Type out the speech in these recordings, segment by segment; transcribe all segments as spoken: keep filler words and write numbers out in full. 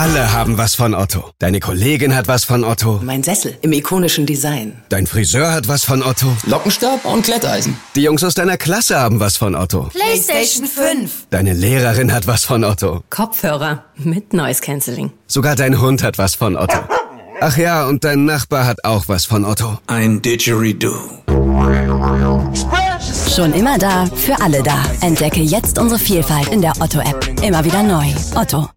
Alle haben was von Otto. Deine Kollegin hat was von Otto. Mein Sessel im ikonischen Design. Dein Friseur hat was von Otto. Lockenstab und Glätteisen. Die Jungs aus deiner Klasse haben was von Otto. PlayStation fünf. Deine Lehrerin hat was von Otto. Kopfhörer mit Noise Cancelling. Sogar dein Hund hat was von Otto. Ach ja, und dein Nachbar hat auch was von Otto. Ein Didgeridoo. Schon immer da, für alle da. Entdecke jetzt unsere Vielfalt in der Otto-App. Immer wieder neu. Otto.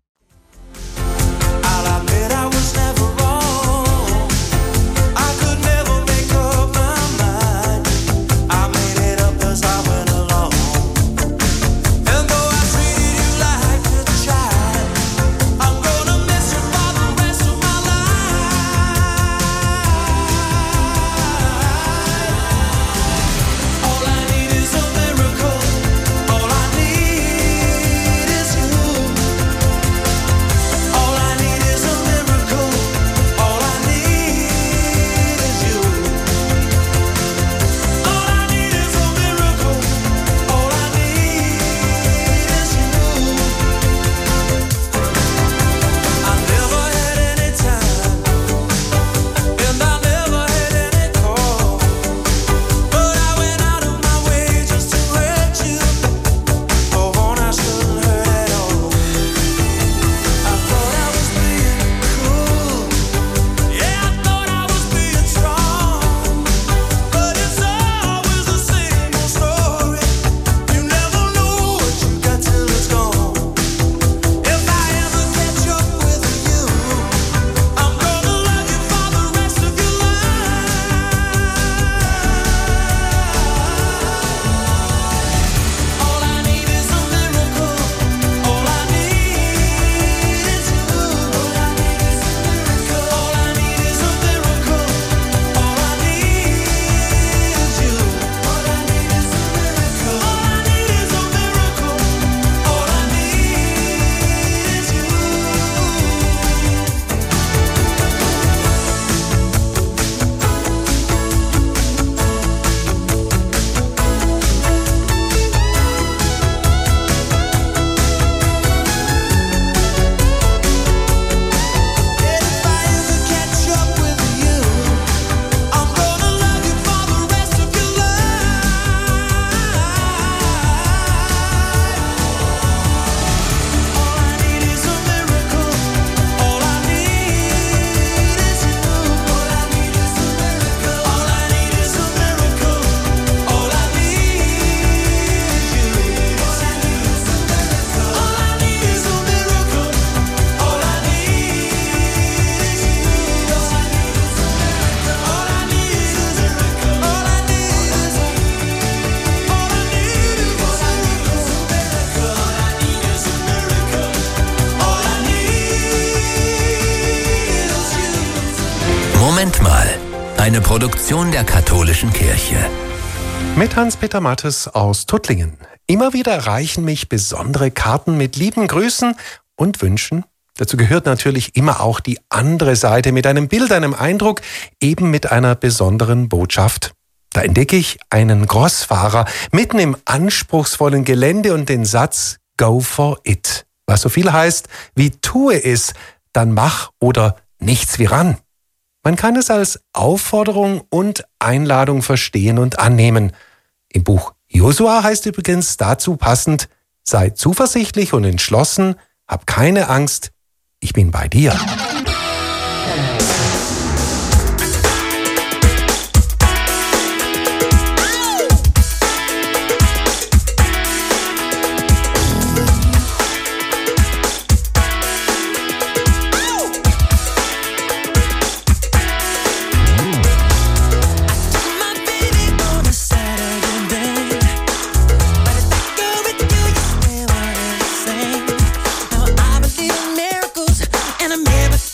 Moment mal, eine Produktion der katholischen Kirche. Mit Hans-Peter Mattes aus Tuttlingen. Immer wieder erreichen mich besondere Karten mit lieben Grüßen und Wünschen. Dazu gehört natürlich immer auch die andere Seite mit einem Bild, einem Eindruck, eben mit einer besonderen Botschaft. Da entdecke ich einen Grossfahrer mitten im anspruchsvollen Gelände und den Satz Go for it. Was so viel heißt wie tue es, dann mach oder nichts wie ran. Man kann es als Aufforderung und Einladung verstehen und annehmen. Im Buch Josua heißt übrigens dazu passend, sei zuversichtlich und entschlossen, hab keine Angst, ich bin bei dir. Miracles and I never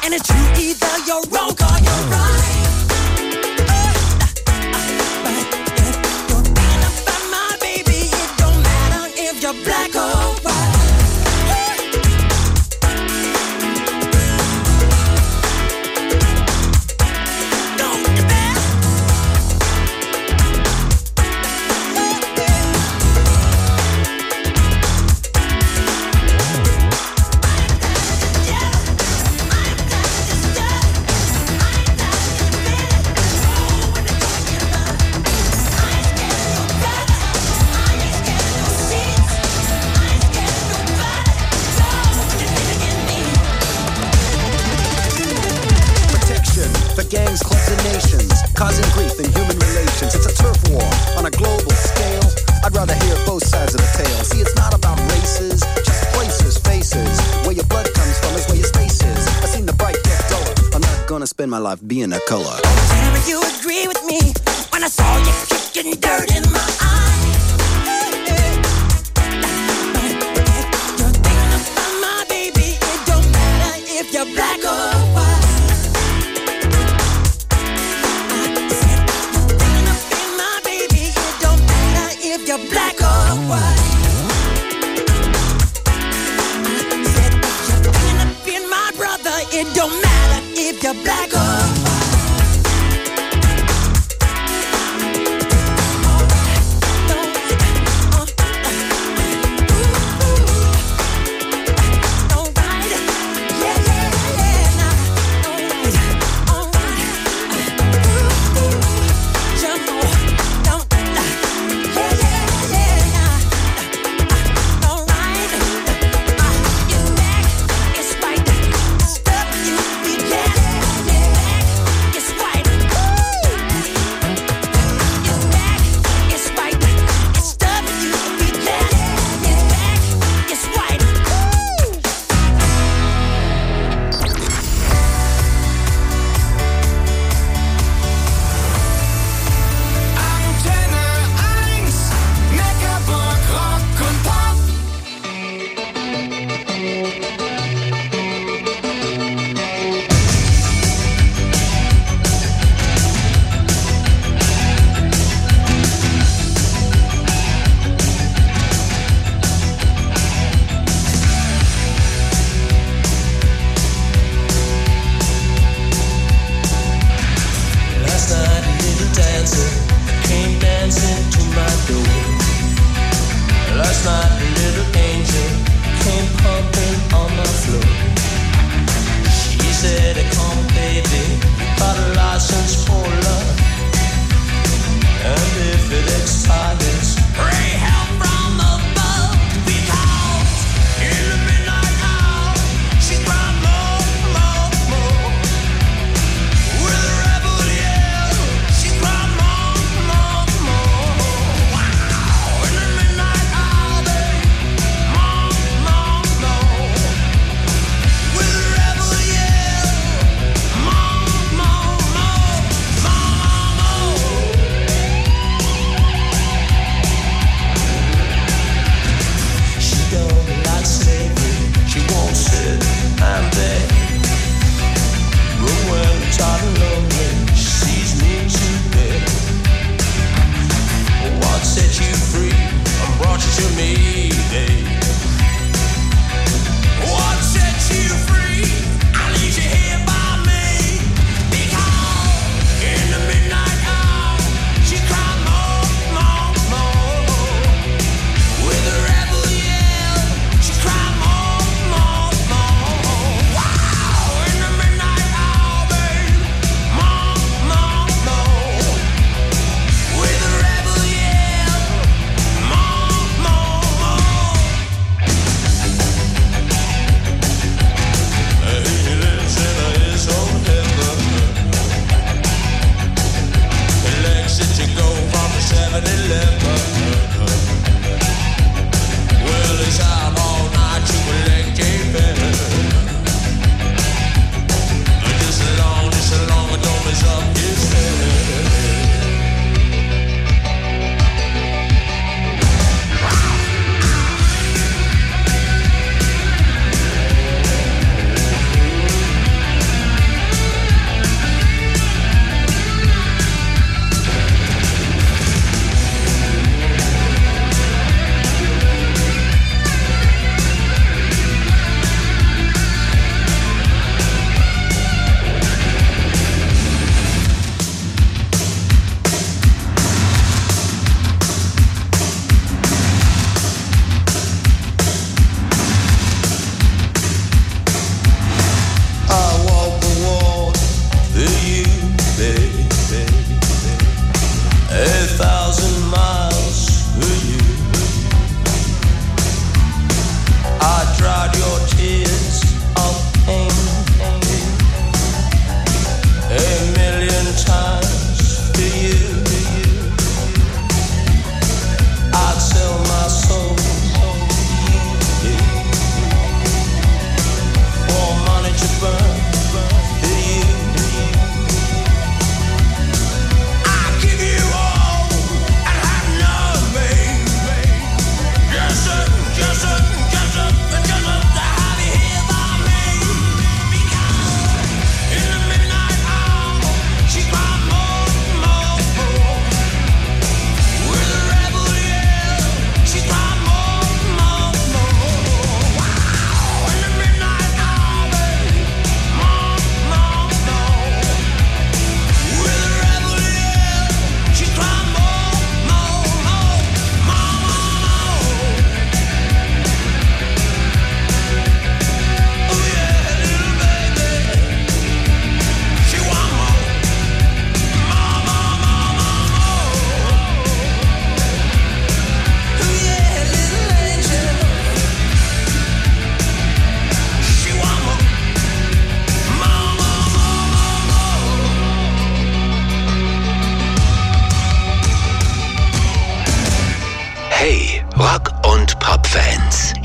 And it's true, either you're wrong or you're right. But if you're thinking about my baby, it don't matter if you're black or white. Gangs, clubs, and nations, causing grief in human relations. It's a turf war on a global scale. I'd rather hear both sides of the tale. See, it's not about races, just places, faces. Where your blood comes from is where your space is. I've seen the bright get duller. I'm not gonna spend my life being a color. Whenever you agree with me, when I saw you kicking dirt in my eye. But if you're thinking about my baby, it don't matter if you're black or white. If you're black or white, I said that you're thinking of being my brother. It don't matter if you're black or white. Stuff you be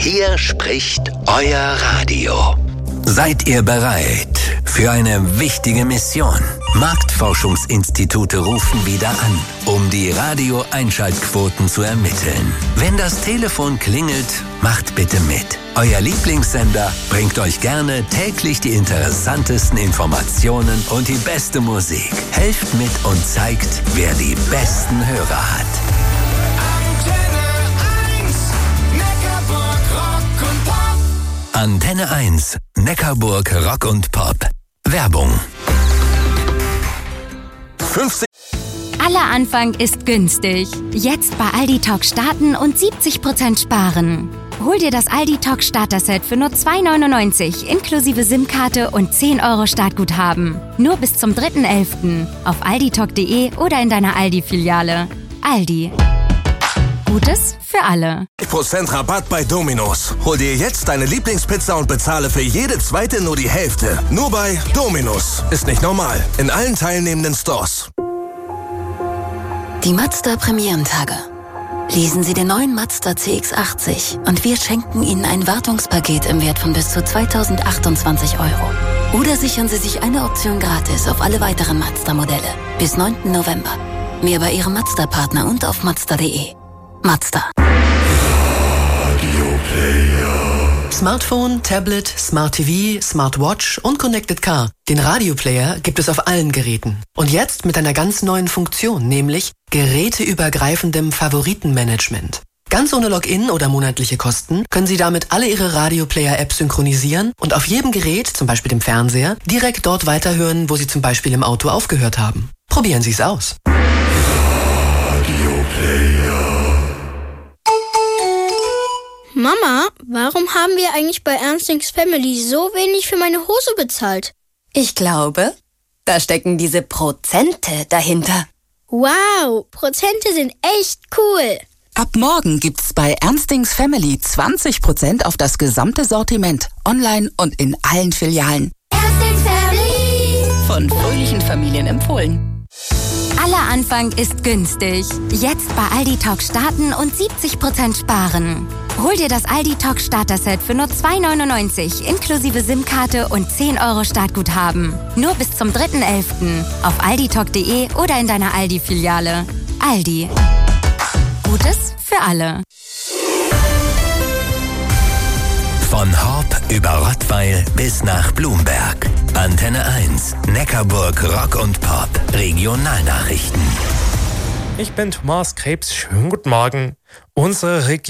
Hier spricht euer Radio. Seid ihr bereit für eine wichtige Mission? Marktforschungsinstitute rufen wieder an, um die Radio-Einschaltquoten zu ermitteln. Wenn das Telefon klingelt, macht bitte mit. Euer Lieblingssender bringt euch gerne täglich die interessantesten Informationen und die beste Musik. Helft mit und zeigt, wer die besten Hörer hat. Antenne eins, Neckarburg Rock und Pop. Werbung. fünfzig Aller Anfang ist günstig. Jetzt bei Aldi Talk starten und siebzig Prozent sparen. Hol dir das Aldi Talk Starter-Set für nur zwei neunundneunzig inklusive SIM-Karte und zehn Euro Startguthaben. Nur bis zum dritten elften auf alditalk punkt de oder in deiner Aldi-Filiale. Aldi. Gutes für alle. Prozent Rabatt bei Domino's. Hol dir jetzt deine Lieblingspizza und bezahle für jede zweite nur die Hälfte. Nur bei Domino's. Ist nicht normal. In allen teilnehmenden Stores. Die Mazda Premierentage. Lesen Sie den neuen Mazda C X achtzig und wir schenken Ihnen ein Wartungspaket im Wert von bis zu zweitausendachtundzwanzig Euro. Oder sichern Sie sich eine Option gratis auf alle weiteren Mazda-Modelle. Bis neunten November. Mehr bei Ihrem Mazda-Partner und auf mazda punkt de. Mazda. Smartphone, Tablet, Smart T V, Smartwatch und Connected Car. Den Radioplayer gibt es auf allen Geräten. Und jetzt mit einer ganz neuen Funktion, nämlich geräteübergreifendem Favoritenmanagement. Ganz ohne Login oder monatliche Kosten können Sie damit alle Ihre Radioplayer-Apps synchronisieren und auf jedem Gerät, zum Beispiel dem Fernseher, direkt dort weiterhören, wo Sie zum Beispiel im Auto aufgehört haben. Probieren Sie es aus. Mama, warum haben wir eigentlich bei Ernstings Family so wenig für meine Hose bezahlt? Ich glaube, da stecken diese Prozente dahinter. Wow, Prozente sind echt cool. Ab morgen gibt's bei Ernstings Family zwanzig Prozent auf das gesamte Sortiment, online und in allen Filialen. Ernstings Family. Von fröhlichen Familien empfohlen. Aller Anfang ist günstig. Jetzt bei Aldi Talk starten und siebzig Prozent sparen. Hol dir das Aldi Talk Starter-Set für nur zwei neunundneunzig inklusive SIM-Karte und zehn Euro Startguthaben. Nur bis zum dritten elften auf alditalk punkt de oder in deiner Aldi-Filiale. Aldi. Gutes für alle. Von Horb über Rottweil bis nach Blumberg. Antenne eins, Neckarburg Rock und Pop. Regionalnachrichten. Ich bin Thomas Krebs. Schönen guten Morgen. Unsere Region